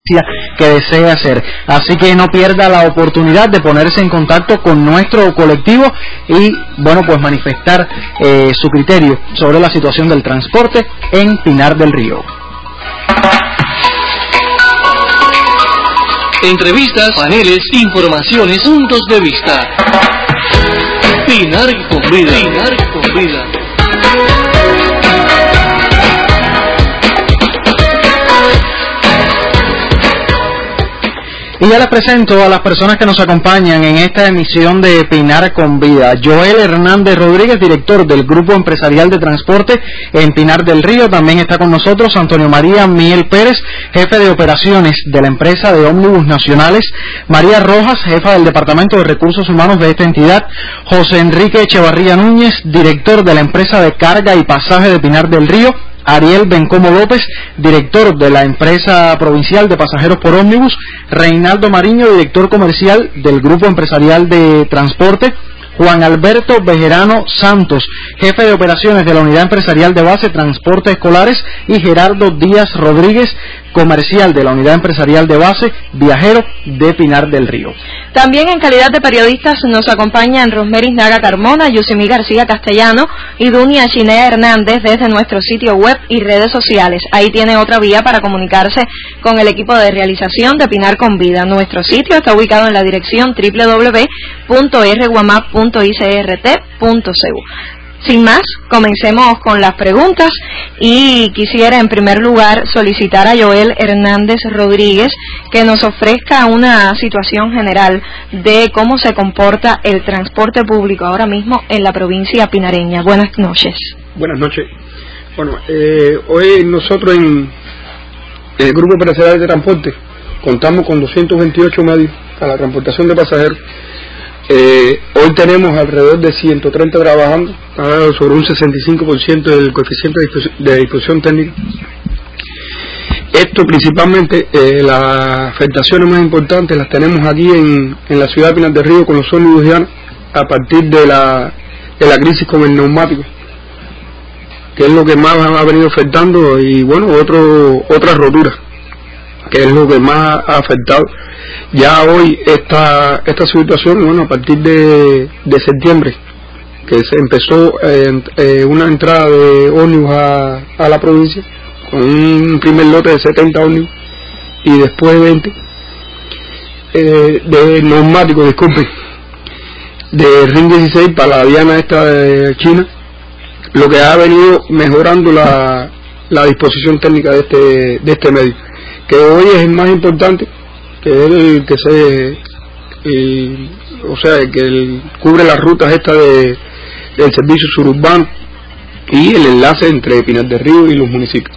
diligencia que desee hacer. Así que no pierda la oportunidad de ponerse en contacto con nuestro colectivo y, bueno, pues manifestar su criterio sobre la situación del transporte en Pinar del Río. Entrevistas, paneles, informaciones, puntos de vista. Pinar con vida. Pinar con vida. Y ya les presento a las personas que nos acompañan en esta emisión de Pinar con Vida. Joel Hernández Rodríguez, director del Grupo Empresarial de Transporte en Pinar del Río. También está con nosotros Antonio María Miel Pérez, jefe de operaciones de la empresa de ómnibus nacionales. María Rojas, jefa del Departamento de Recursos Humanos de esta entidad. José Enrique Echevarría Núñez, director de la empresa de carga y pasaje de Pinar del Río. Ariel Bencomo López, director de la empresa provincial de pasajeros por ómnibus. Reinaldo Mariño, director comercial del Grupo Empresarial de Transporte. Juan Alberto Bejerano Santos, jefe de operaciones de la Unidad Empresarial de Base Transportes Escolares, y Gerardo Díaz Rodríguez, comercial de la Unidad Empresarial de Base Viajero de Pinar del Río. También en calidad de periodistas nos acompañan Rosmeris Naga Carmona, Yusimí García Castellano y Dunia Chinea Hernández desde nuestro sitio web y redes sociales. Ahí tiene otra vía para comunicarse con el equipo de realización de Pinar con Vida. Nuestro sitio está ubicado en la dirección www.rguamap.icrt.cu. Sin más, comencemos con las preguntas y quisiera en primer lugar solicitar a Joel Hernández Rodríguez que nos ofrezca una situación general de cómo se comporta el transporte público ahora mismo en la provincia pinareña. Buenas noches. Buenas noches. Bueno, hoy nosotros en el Grupo Empresarial de Transporte contamos con 228 medios para la transportación de pasajeros. Hoy tenemos alrededor de 130 trabajando, sobre un 65% del coeficiente de disposición técnica. Esto principalmente, las afectaciones más importantes las tenemos aquí en la ciudad de Pinar del Río con los ómnibus Diana, a partir de la crisis con el neumático, que es lo que más ha venido afectando, y bueno, otras roturas, que es lo que más ha afectado. Ya hoy esta situación, bueno, a partir de septiembre, que se empezó una entrada de ómnibus a la provincia, con un primer lote de 70 ómnibus, y después 20 de neumáticos, disculpen, de RIN 16 para la Diana esta de China, lo que ha venido mejorando la disposición técnica de este medio, que hoy es el más importante, que es el que cubre las rutas estas del servicio suburbano y el enlace entre Pinar del Río y los municipios.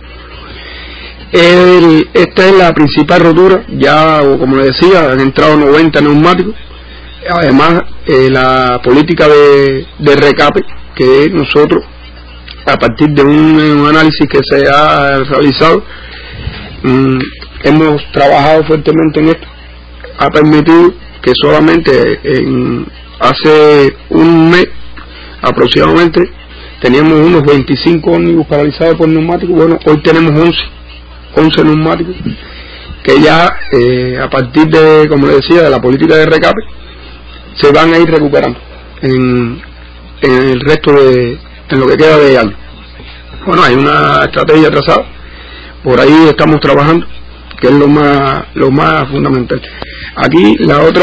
Esta es la principal rotura. Ya, como les decía, han entrado 90 neumáticos. Además, la política de recape, que nosotros, a partir de un análisis que se ha realizado, hemos trabajado fuertemente en esto. Ha permitido que solamente hace un mes aproximadamente teníamos unos 25 ómnibus paralizados por neumáticos. Bueno, hoy tenemos 11 neumáticos que ya a partir de, como les decía, de la política de recape, se van a ir recuperando en el resto en lo que queda de año. Bueno, hay una estrategia trazada, por ahí estamos trabajando, que es lo más fundamental. Aquí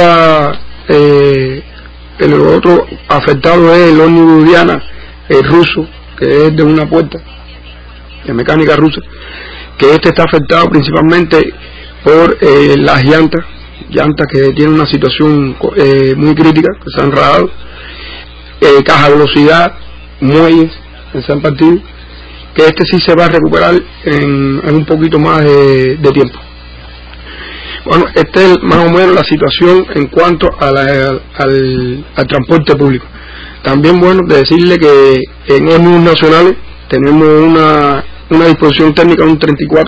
el otro afectado es el ómnibus Diana, el ruso, que es de una puerta, de mecánica rusa, que está afectado principalmente por las llantas que tienen una situación muy crítica, que se han rajado, caja de velocidad, muelles que se han partido, que sí se va a recuperar en un poquito más de tiempo. Bueno, esta es más o menos la situación en cuanto al transporte público. También, bueno, de decirle que en ómnibus nacionales tenemos una disposición técnica de un 34%.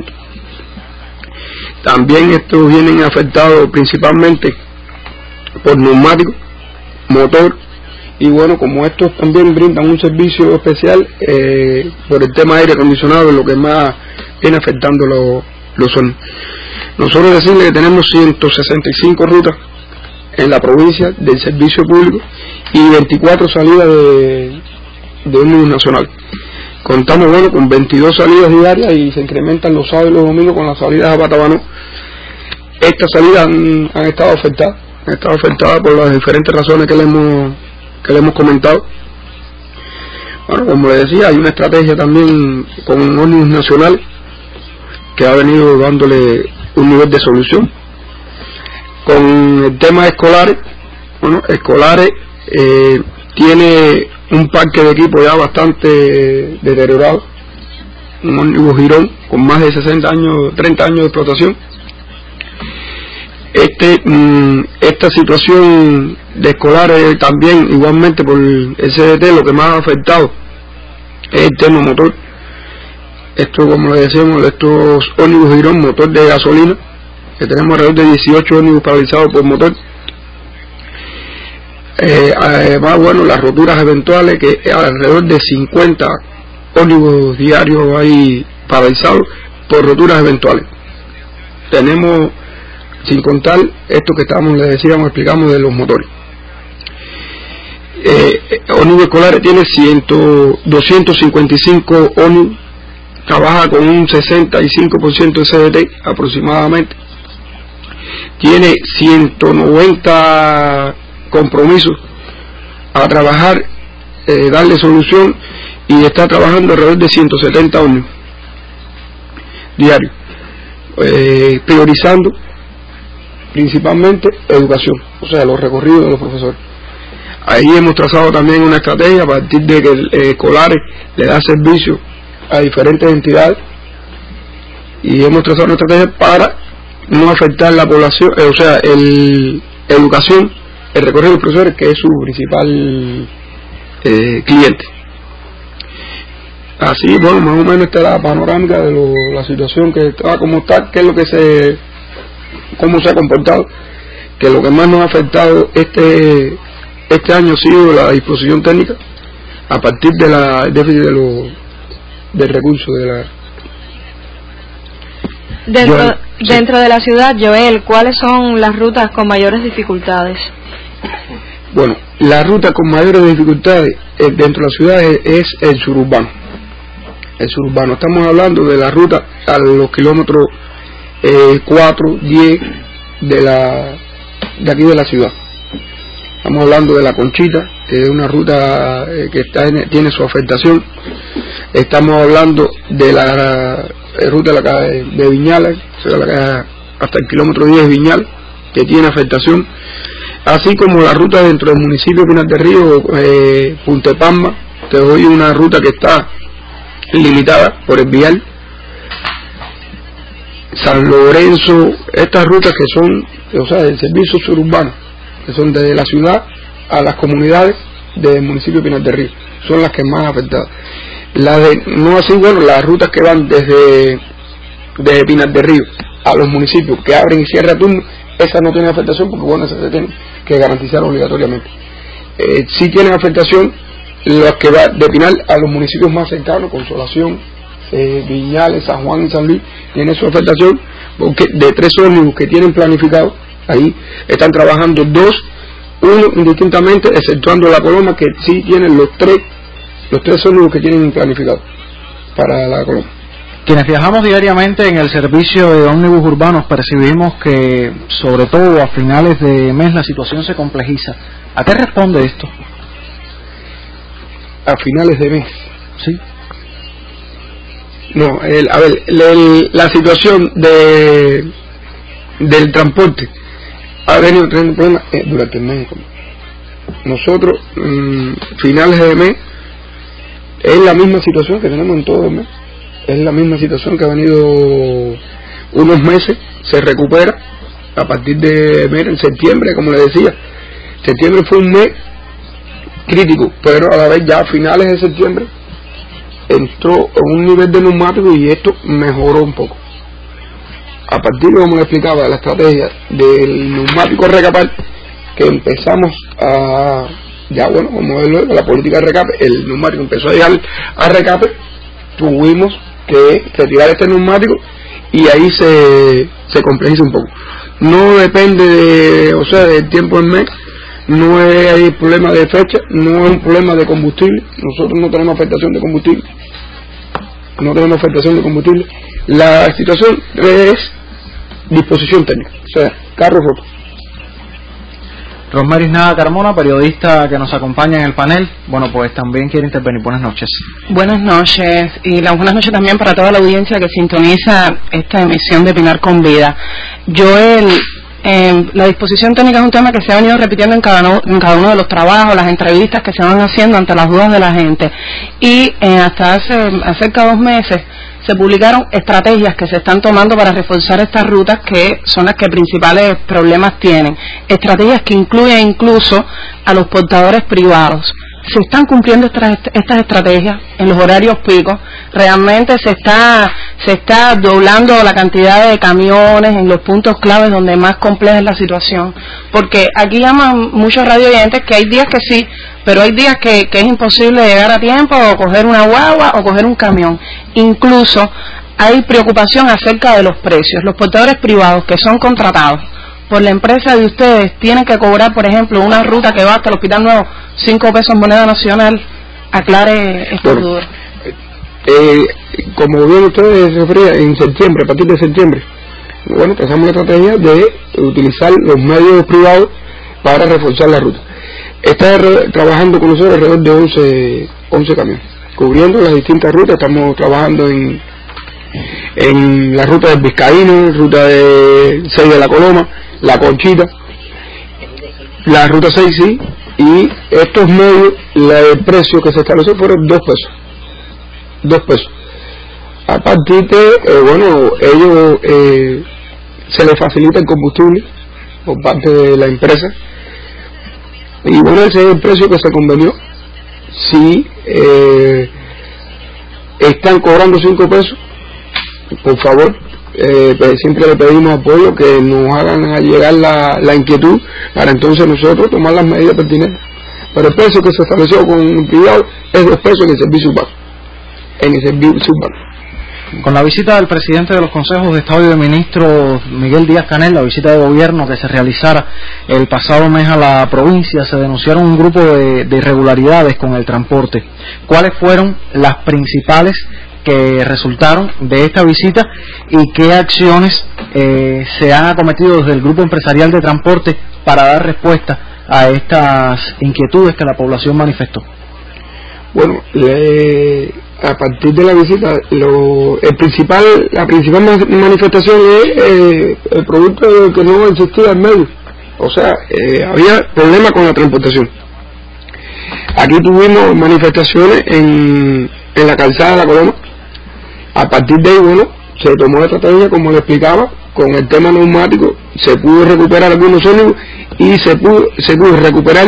También estos vienen afectados principalmente por neumáticos, motor, y bueno, como estos también brindan un servicio especial por el tema de aire acondicionado, es lo que más viene afectando los ómnibus. Nosotros decimos que tenemos 165 rutas en la provincia del servicio público y 24 salidas de ómnibus nacional. Contamos, bueno, con 22 salidas diarias y se incrementan los sábados y los domingos con las salidas a Batabanó. Estas salidas han estado afectadas por las diferentes razones que le hemos comentado. Bueno, como le decía, hay una estrategia también con un ómnibus nacional que ha venido dándole un nivel de solución. Con el tema de escolares, bueno, tiene un parque de equipo ya bastante deteriorado, un ómnibus Girón con más de 30 años de explotación. Esta situación de escolares también, igualmente por el CDT, lo que más ha afectado es el tema motor. Esto, como le decíamos, estos ómnibus Girón, motor de gasolina, que tenemos alrededor de 18 ómnibus paralizados por motor. Además, bueno, las roturas eventuales, que alrededor de 50 ómnibus diarios hay paralizados por roturas eventuales. Tenemos, sin contar esto que explicamos de los motores. Ómnibus escolares tiene 255 ómnibus, trabaja con un 65% de CDT aproximadamente. Tiene 190 compromisos a trabajar, darle solución, y está trabajando alrededor de 170 ómnibus diarios, priorizando principalmente educación, o sea, los recorridos de los profesores. Ahí hemos trazado también una estrategia a partir de que Escolares le da servicio a diferentes entidades, y hemos trazado una estrategia para no afectar la población, o sea, educación, el recorrido de los profesores, que es su principal cliente. Así, bueno, más o menos esta es la panorámica de la situación que está como está, que es lo que cómo se ha comportado, que lo que más nos ha afectado este año ha sido la disposición técnica a partir de del déficit del recurso Dentro de la ciudad, Joel, ¿cuáles son las rutas con mayores dificultades? Bueno, la ruta con mayores dificultades dentro de la ciudad es el suburbano. Estamos hablando de la ruta a los kilómetros 4, 10 de aquí de la ciudad. Estamos hablando de la Conchita, que es una ruta que tiene su afectación. Estamos hablando de la ruta de Viñales, o sea, hasta el kilómetro 10 de Viñales, que tiene afectación, así como la ruta dentro del municipio de Pinar del Río, Punta Palma, que hoy es una ruta que está limitada por el vial. San Lorenzo, estas rutas que son, o sea, del servicio suburbano, que son desde la ciudad a las comunidades del municipio de Pinar del Río, son las que más afectadas. No así, bueno, las rutas que van desde Pinar del Río a los municipios que abren y cierran turno, esas no tienen afectación, porque bueno, esas se tienen que garantizar obligatoriamente. Sí tienen afectación las que van de Pinar a los municipios más cercanos, Consolación, Viñales, San Juan y San Luis, tienen su afectación, porque de 3 ómnibus que tienen planificado, ahí están trabajando 2, uno indistintamente, exceptuando la Coloma, que sí tienen los tres ómnibus que tienen planificado para la Coloma. Quienes viajamos diariamente en el servicio de ómnibus urbanos percibimos que, sobre todo a finales de mes, la situación se complejiza. ¿A qué responde esto? A finales de mes, sí. No, la situación del transporte ha venido teniendo problemas durante el mes. Nosotros, finales de mes, es la misma situación que tenemos en todo el mes. Es la misma situación que ha venido unos meses, se recupera a partir de en septiembre, como le decía. Septiembre fue un mes crítico, pero a la vez ya a finales de septiembre entró en un nivel de neumático y esto mejoró un poco. A partir de, como le explicaba, de la estrategia del neumático recapar, que empezamos a, ya bueno, como es la política de recape, el neumático empezó a llegar a recape, tuvimos que retirar este neumático y ahí se se complejiza un poco. No depende del tiempo del mes, no hay problema de fecha, no es un problema de combustible. Nosotros no tenemos afectación de combustible, la situación es disposición técnica, o sea, carro roto. Rosmeris Nava Carmona, periodista que nos acompaña en el panel, bueno, pues también quiere intervenir. Buenas noches. Buenas noches, y las buenas noches también para toda la audiencia que sintoniza esta emisión de Pinar con Vida. La disposición técnica es un tema que se ha venido repitiendo en cada uno de los trabajos, las entrevistas que se van haciendo ante las dudas de la gente, y hasta hace cerca de 2 meses se publicaron estrategias que se están tomando para reforzar estas rutas, que son las que principales problemas tienen, estrategias que incluyen incluso a los portadores privados. Se están cumpliendo estas estrategias en los horarios picos. Realmente se está doblando la cantidad de camiones en los puntos claves donde más compleja es la situación, porque aquí llaman muchos radio oyentes que hay días que sí, pero hay días que es imposible llegar a tiempo, o coger una guagua o coger un camión. Incluso hay preocupación acerca de los precios. Los portadores privados que son contratados por la empresa de ustedes tienen que cobrar, por ejemplo, una ruta que va hasta el Hospital Nuevo 5 pesos moneda nacional. Aclare esta duda. Como bien ustedes referían, en septiembre, a partir de septiembre, bueno, trazamos la estrategia de utilizar los medios privados para reforzar la ruta. Está trabajando con nosotros alrededor de 11 camiones, cubriendo las distintas rutas. Estamos trabajando en la ruta del Vizcaíno, ruta de 6 de la Coloma, la Conchita, la ruta 6, sí, y estos medios, el precio que se estableció fueron 2 pesos. 2 pesos. A partir de, ellos se les facilita el combustible por parte de la empresa, y bueno, ese es el precio que se convenió. Si están cobrando 5 pesos, por favor, siempre le pedimos apoyo, que nos hagan llegar la inquietud para entonces nosotros tomar las medidas pertinentes. Pero el precio que se estableció con el privado es 2 pesos en el servicio urbano. Con la visita del presidente de los consejos de Estado y de ministros, Miguel Díaz-Canel, la visita de gobierno que se realizara el pasado mes a la provincia, se denunciaron un grupo de irregularidades con el transporte. ¿Cuáles fueron las principales que resultaron de esta visita y qué acciones se han acometido desde el grupo empresarial de transporte para dar respuesta a estas inquietudes que la población manifestó? Bueno, a partir de la visita, la principal manifestación es el producto que no existía en medio. O sea, había problemas con la transportación. Aquí tuvimos manifestaciones en la calzada de la Coloma. A partir de ahí, bueno, se tomó la estrategia, como le explicaba, con el tema neumático. Se pudo recuperar algunos ómnibus y se pudo recuperar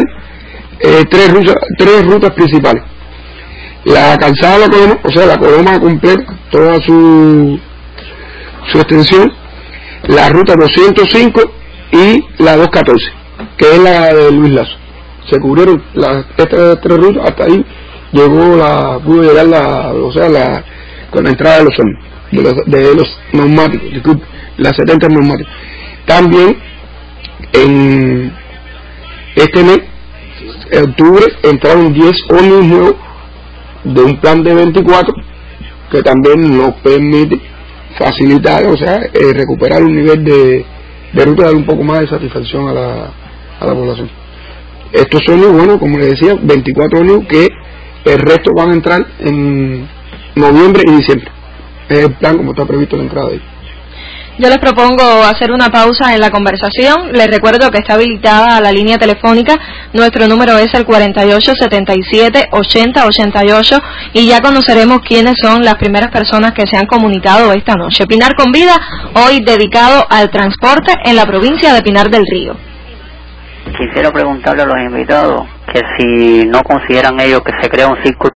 3 rutas principales. La calzada de la Coloma, o sea, la Coloma completa, toda su extensión, la ruta 205 y la 214, que es la de Luis Lazo. Se cubrieron estas 3 rutas, hasta ahí pudo llegar con la entrada de los ómnibus, de los neumáticos, disculpe, las 70 neumáticos. También en este mes, en octubre, entraron 10 ómnibus nuevos de un plan de 24, que también nos permite facilitar, recuperar un nivel de ruta, dar un poco más de satisfacción a la población. Estos ómnibus, bueno, como les decía, 24 ómnibus, que el resto van a entrar en noviembre y diciembre. Es el plan como está previsto la entrada de ellos. Yo les propongo hacer una pausa en la conversación. Les recuerdo que está habilitada la línea telefónica. Nuestro número es el 4877-8088 y ya conoceremos quiénes son las primeras personas que se han comunicado esta noche. Pinar con Vida, hoy dedicado al transporte en la provincia de Pinar del Río. Quisiera preguntarle a los invitados que si no consideran ellos que se crea un círculo